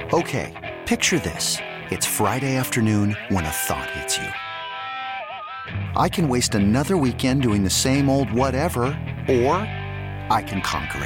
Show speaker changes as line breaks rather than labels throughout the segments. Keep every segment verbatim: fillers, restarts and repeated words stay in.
Okay, picture this. It's Friday afternoon when a thought hits you. I can waste another weekend doing the same old whatever, or I can conquer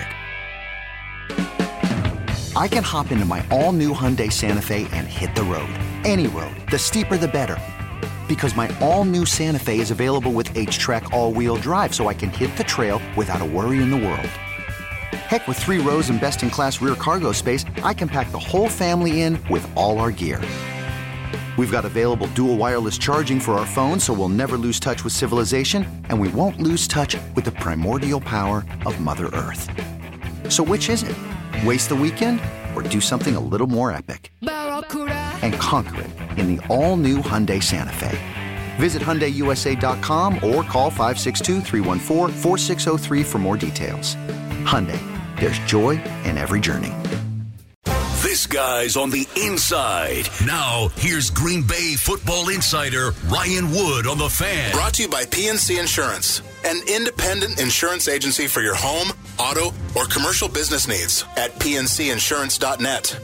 it. I can hop into my all-new Hyundai Santa Fe and hit the road. Any road. The steeper, the better. Because my all-new Santa Fe is available with H-Track all-wheel drive, so I can hit the trail without a worry in the world. Heck, with three rows and best-in-class rear cargo space, I can pack the whole family in with all our gear. We've got available dual wireless charging for our phones, so we'll never lose touch with civilization, and we won't lose touch with the primordial power of Mother Earth. So which is it? Waste the weekend or do something a little more epic? And conquer it in the all-new Hyundai Santa Fe. Visit Hyundai U S A dot com or call five six two, three one four, four six zero three for more details. Hyundai, there's joy in every journey.
This guy's on the inside. Now, here's Green Bay football insider Ryan Wood on The Fan.
Brought to you by P N C Insurance, an independent insurance agency for your home, auto, or commercial business needs at P N C insurance dot net.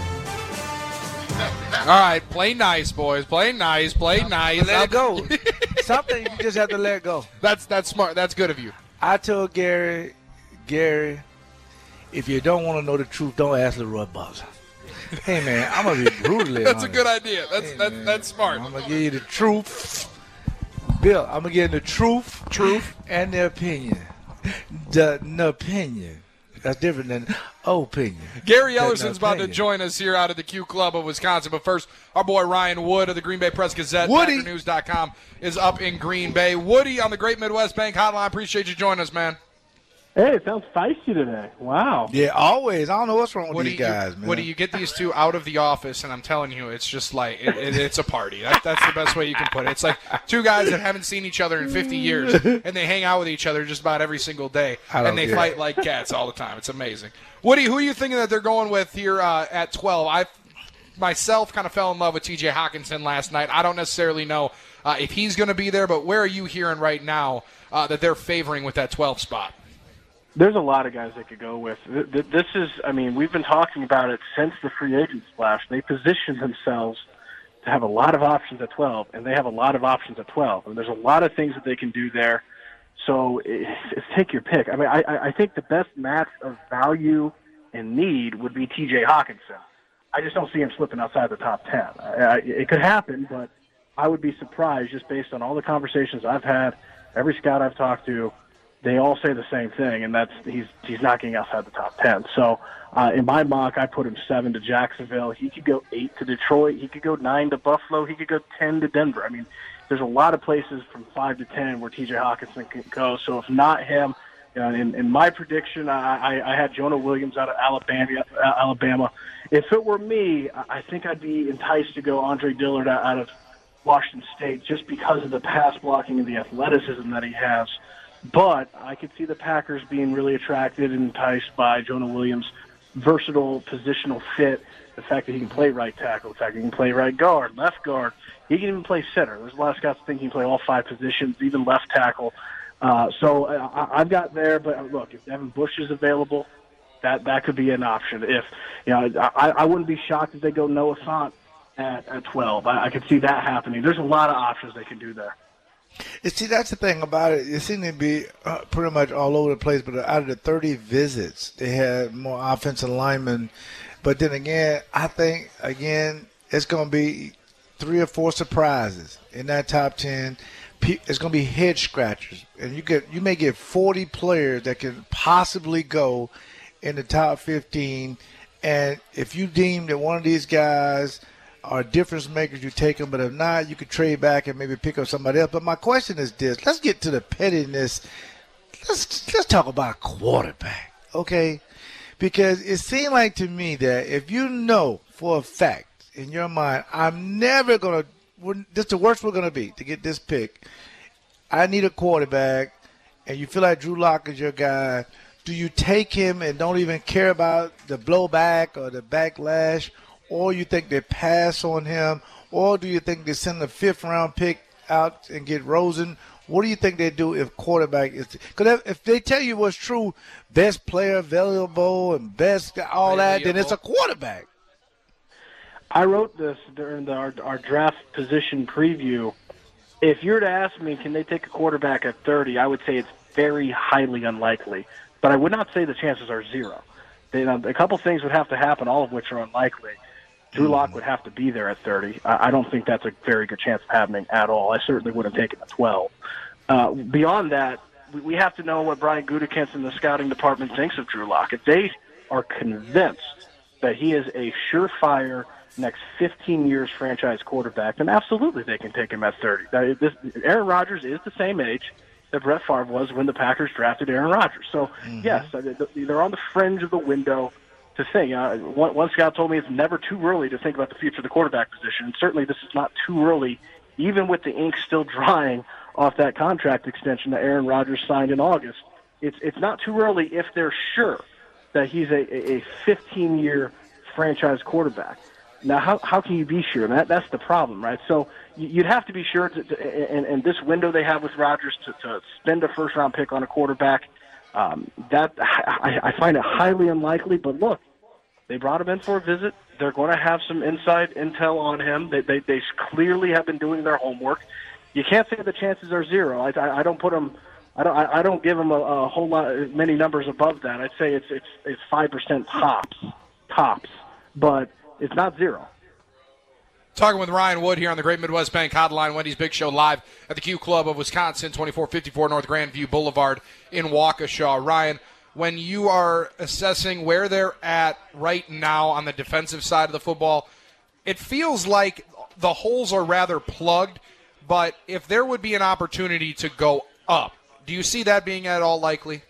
All right, play nice, boys. Play nice. Play nice.
Let it go. Something you just have to let go.
That's that's smart. That's good of you.
I told Gary, Gary, if you don't want to know the truth, don't ask Leroy Butler. Hey, man, I'm going to be brutally
That's
honest.
a good idea. That's
hey,
that's,
man,
that's smart.
I'm going to give you the truth. Bill, I'm going to give you the truth, truth, and the opinion. The, the opinion. That's different than opinion.
Gary Ellerson's about to join us here out of the Q Club of Wisconsin. But first, our boy Ryan Wood of the Green Bay Press Gazette, Packer News dot com, is up in Green Bay. Woody on the Great Midwest Bank Hotline. Appreciate you joining us, man.
Hey, it sounds feisty today. Wow.
Yeah, always. I don't know what's wrong with
Woody,
these guys,
you,
man.
Woody, you get these two out of the office, and I'm telling you, it's just like it, it, it's a party. That, that's the best way you can put it. It's like two guys that haven't seen each other in fifty years, and they hang out with each other just about every single day, and they fight like cats all the time. It's amazing. Woody, who are you thinking that they're going with here uh, at twelve? I myself kind of fell in love with T J Hockenson last night. I don't necessarily know uh, if he's going to be there, but where are you hearing right now uh, that they're favoring with that twelve spot?
There's a lot of guys they could go with. This is, I mean, we've been talking about it since the free agent splash. They positioned themselves to have a lot of options at twelve, and they have a lot of options at twelve. And there's a lot of things that they can do there. So it's, it's take your pick. I mean, I, I think the best match of value and need would be T J Hockenson. I just don't see him slipping outside the top ten. I, it could happen, but I would be surprised just based on all the conversations I've had, every scout I've talked to. They all say the same thing, and that's he's he's not getting outside the top ten. So uh, in my mock, I put him seven to Jacksonville. He could go eight to Detroit. He could go nine to Buffalo. He could go ten to Denver. I mean, there's a lot of places from five to ten where T J Hockenson can go. So if not him, you know, in, in my prediction, I, I, I had Jonah Williams out of Alabama. Alabama. If it were me, I think I'd be enticed to go Andre Dillard out of Washington State just because of the pass blocking and the athleticism that he has. But I could see the Packers being really attracted and enticed by Jonah Williams' versatile positional fit, the fact that he can play right tackle, the fact that he can play right guard, left guard. He can even play center. There's a lot of scouts that think he can play all five positions, even left tackle. Uh, so uh, I've got there, but look, if Devin Bush is available, that, that could be an option. If you know, I, I wouldn't be shocked if they go Noah Fant at, at twelve. I, I could see that happening. There's a lot of options they can do there.
You see, that's the thing about it. It seemed to be uh, pretty much all over the place, but out of the thirty visits, they had more offensive linemen. But then again, I think, again, it's going to be three or four surprises in that top ten. It's going to be head scratchers. And you get you may get forty players that can possibly go in the top fifteen. And if you deem that one of these guys – are difference makers, you take them, but if not, you could trade back and maybe pick up somebody else. But my question is this. Let's get to the pettiness. Let's let's talk about quarterback, okay? Because it seemed like to me that if you know for a fact in your mind, I'm never going to – this is the worst we're going to be to get this pick. I need a quarterback, and you feel like Drew Lock is your guy. Do you take him and don't even care about the blowback or the backlash, or you think they pass on him, or do you think they send the fifth-round pick out and get Rosen? What do you think they do if quarterback is – because if they tell you what's true, best player available and best all that, then it's a quarterback.
I wrote this during the, our, our draft position preview. If you were to ask me, can they take a quarterback at thirty, I would say it's very highly unlikely. But I would not say the chances are zero. They, you know, a couple things would have to happen, all of which are unlikely. Drew Lock would have to be there at thirty. I, I don't think that's a very good chance of happening at all. I certainly wouldn't take him at twelve. Uh, beyond that, we, we have to know what Brian Gutekunst and the scouting department thinks of Drew Lock. If they are convinced that he is a surefire next fifteen years franchise quarterback, then absolutely they can take him at thirty. Now, this, Aaron Rodgers is the same age that Brett Favre was when the Packers drafted Aaron Rodgers. So, mm-hmm. yes, they're on the fringe of the window to think. Uh, one, one scout told me it's never too early to think about the future of the quarterback position. And certainly this is not too early, even with the ink still drying off that contract extension that Aaron Rodgers signed in August. It's it's not too early if they're sure that he's a, a fifteen-year franchise quarterback. Now, how how can you be sure? That that's the problem, right? So you'd have to be sure, to, to, and, and this window they have with Rodgers to, to spend a first-round pick on a quarterback, um, that I, I find it highly unlikely. But look, they brought him in for a visit. They're going to have some inside intel on him. They they, they clearly have been doing their homework. You can't say the chances are zero. I, I, I don't put them. I don't. I don't give them a, a whole lot, many numbers above that. I'd say it's it's it's five percent tops, tops, but it's not zero.
Talking with Ryan Wood here on the Great Midwest Bank Hotline, Wendy's Big Show, live at the Q Club of Wisconsin, twenty-four fifty-four North Grandview Boulevard in Waukesha. Ryan, when you are assessing where they're at right now on the defensive side of the football, it feels like the holes are rather plugged, but if there would be an opportunity to go up, do you see that being at all likely?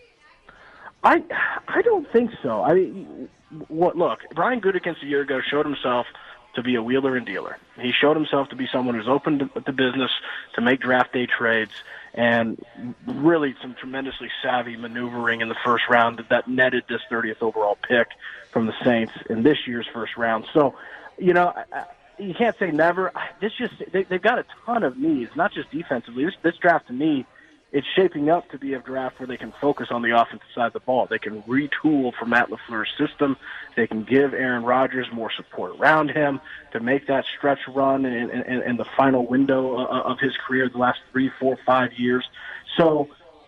I I don't think so. I mean, what, look, Brian Gutekunst a year ago showed himself to be a wheeler and dealer. He showed himself to be someone who's open to, to business, to make draft day trades, and really some tremendously savvy maneuvering in the first round that netted this thirtieth overall pick from the Saints in this year's first round. So, you know, you can't say never. This just they, they've got a ton of needs, not just defensively. This, this draft, to me, it's shaping up to be a draft where they can focus on the offensive side of the ball. They can retool for Matt LaFleur's system. They can give Aaron Rodgers more support around him to make that stretch run in, in, in the final window of his career, the last three, four, five years. So,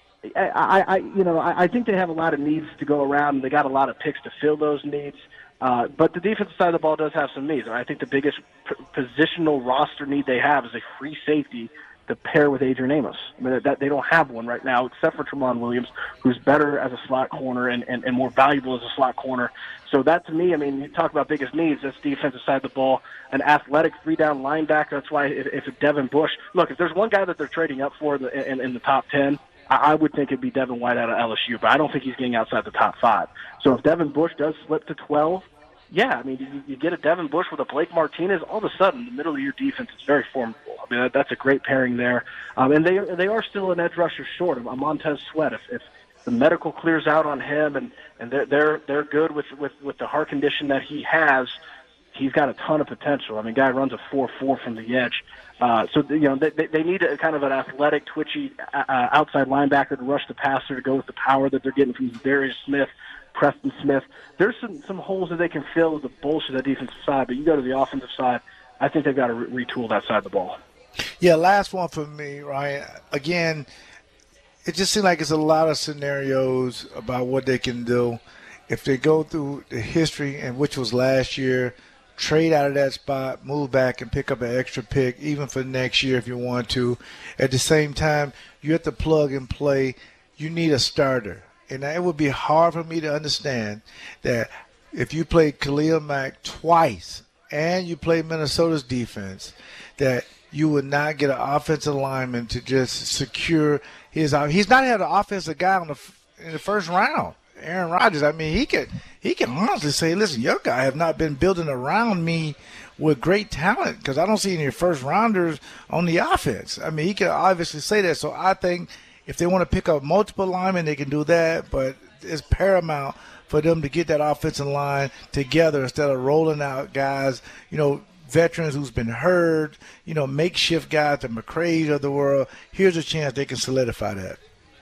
I, I you know, I, I think they have a lot of needs to go around, and they got a lot of picks to fill those needs. Uh, but the defensive side of the ball does have some needs. And I think the biggest p- positional roster need they have is a free safety to pair with Adrian Amos. I mean, that they don't have one right now, except for Tramon Williams, who's better as a slot corner and, and, and more valuable as a slot corner. So that, to me, I mean, you talk about biggest needs, that's defensive side of the ball, an athletic three-down linebacker. That's why if, if Devin Bush, look, if there's one guy that they're trading up for in the, in, in the top ten, I, I would think it'd be Devin White out of L S U, but I don't think he's getting outside the top five. So if Devin Bush does slip to twelve, yeah, I mean, you, you get a Devin Bush with a Blake Martinez, all of a sudden, the middle of your defense is very formidable. I mean, that, that's a great pairing there. Um, and they they are still an edge rusher short of Montez Sweat. If, if the medical clears out on him and, and they're, they're, they're good with, with, with the heart condition that he has, he's got a ton of potential. I mean, guy runs a four four from the edge. Uh, so, you know, they, they need a kind of an athletic, twitchy uh, outside linebacker to rush the passer, to go with the power that they're getting from Darius Smith, Preston Smith. There's some, some holes that they can fill with the bullshit of the defensive side, but you go to the offensive side, I think they've got to re- retool that side of the ball.
Yeah, last one for me, Ryan. Again, it just seems like it's a lot of scenarios about what they can do. If they go through the history, and which was last year, trade out of that spot, move back and pick up an extra pick, even for next year if you want to. At the same time, you have to plug and play. You need a starter. And it would be hard for me to understand that if you play Khalil Mack twice and you play Minnesota's defense, that you would not get an offensive lineman to just secure his – he's not had an offensive guy on the, in the first round. Aaron Rodgers, I mean, he could he can honestly say, listen, your guy have not been building around me with great talent because I don't see any first rounders on the offense. I mean, he can obviously say that. So I think if they want to pick up multiple linemen, they can do that. But it's paramount for them to get that offensive line together instead of rolling out guys, you know, veterans who's been hurt, you know, makeshift guys, the McCrays of the world. Here's a chance they can solidify that.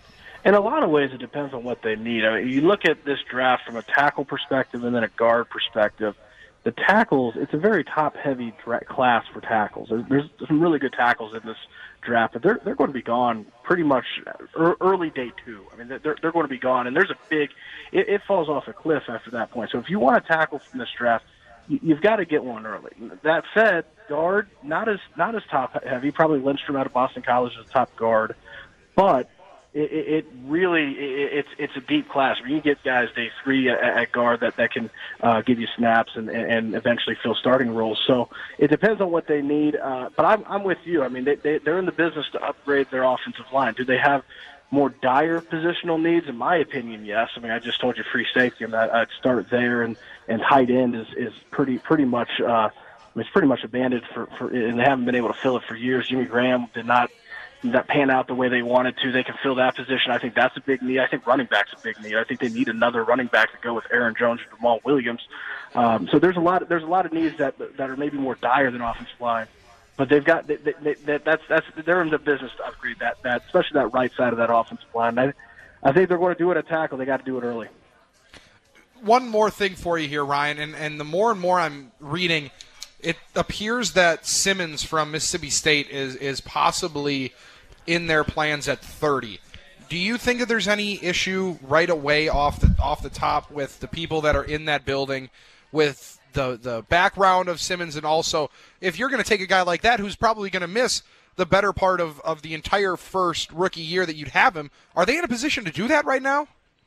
In a lot of ways, it depends on what they need. I mean, you look at this draft from a tackle perspective and then a guard perspective. the tackles, it's a very top-heavy dra- class for tackles. There's, there's some really good tackles in this draft, but they're they're going to be gone pretty much early day two. I mean, they're they're going to be gone, and there's a big it, it falls off a cliff after that point. So if you want to tackle from this draft, you, you've got to get one early. That said, guard not as not as top-heavy. Probably Lindstrom out of Boston College is a top guard, but It, it really it, it's it's a deep class. I mean, you get guys day three at, at guard that that can uh, give you snaps and, and eventually fill starting roles. So it depends on what they need. Uh, but I'm I'm with you. I mean, they, they they're in the business to upgrade their offensive line. Do they have more dire positional needs? In my opinion, yes. I mean, I just told you free safety, and I'd start there, and, and tight end is is pretty pretty much uh, it's pretty much abandoned for, for and they haven't been able to fill it for years. Jimmy Graham did not. That pan out the way they wanted to. They can fill that position. I think that's a big need. I think running back's a big need. I think they need another running back to go with Aaron Jones or Jamal Williams. Um, so there's a lot. Of, there's a lot of needs that that are maybe more dire than offensive line, but they've got they, they, they, that's that's they're in the business to upgrade that that especially that right side of that offensive line. I, I think they're going to do it at tackle. They got to do it early.
One more thing for you here, Ryan, and and the more and more I'm reading, it appears that Simmons from Mississippi State is is possibly in their plans at thirty. Do you think that there's any issue right away off the off the top with the people that are in that building, with the the background of Simmons, and also if you're going to take a guy like that who's probably going to miss the better part of, of the entire first rookie year that you'd have him, are they in a position to do that right now?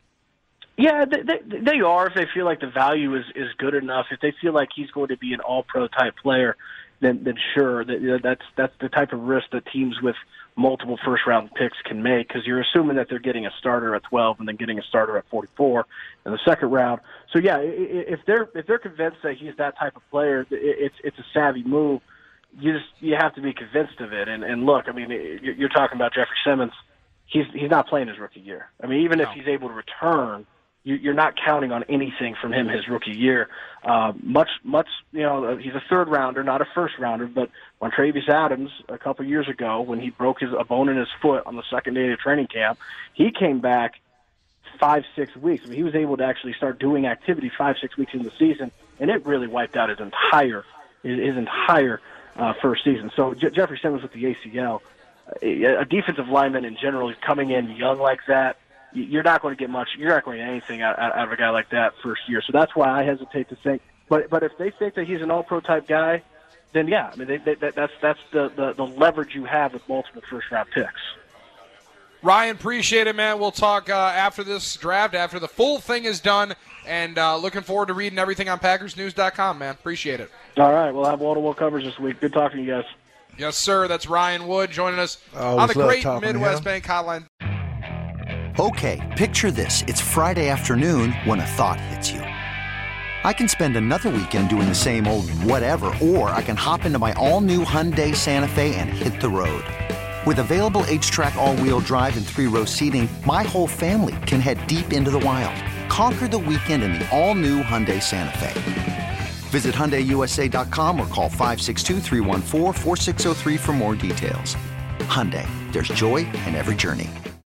Yeah, they, they, they are if they feel like the value is, is good enough. If they feel like he's going to be an all-pro type player, then then sure, that, you know, that's that's the type of risk that teams with multiple first-round picks can make, because you're assuming that they're getting a starter at twelve and then getting a starter at forty-four in the second round. So yeah, if they're if they're convinced that he's that type of player, it's it's a savvy move. You just you have to be convinced of it. And and look, I mean, you're talking about Jeffrey Simmons. He's he's not playing his rookie year. I mean, even no. if he's able to return, you're not counting on anything from him his rookie year. Uh, much, much, you know, he's a third rounder, not a first rounder. But when Travis Adams a couple years ago, when he broke his a bone in his foot on the second day of training camp, he came back five, six weeks. I mean, he was able to actually start doing activity five, six weeks into the season, and it really wiped out his entire his, his entire uh, first season. So J- Jeffrey Simmons with the A C L, a, a defensive lineman in general, is coming in young like that. You're not going to get much. You're not going to get anything out, out of a guy like that first year. So that's why I hesitate to think. But but if they think that he's an all-pro type guy, then yeah, I mean they, they, that, that's that's the, the, the leverage you have with multiple first-round picks.
Ryan, appreciate it, man. We'll talk uh, after this draft, after the full thing is done, and uh, looking forward to reading everything on Packers News dot com, man. Appreciate it.
All right, we'll have wall-to-wall coverage this week. Good talking to you guys.
Yes, sir. That's Ryan Wood joining us
oh,
on the great Midwest Bank Hotline.
Okay, picture this. It's Friday afternoon when a thought hits you. I can spend another weekend doing the same old whatever, or I can hop into my all-new Hyundai Santa Fe and hit the road. With available H-Track all-wheel drive and three-row seating, my whole family can head deep into the wild. Conquer the weekend in the all-new Hyundai Santa Fe. Visit Hyundai U S A dot com or call five six two, three one four, four six zero three for more details. Hyundai, there's joy in every journey.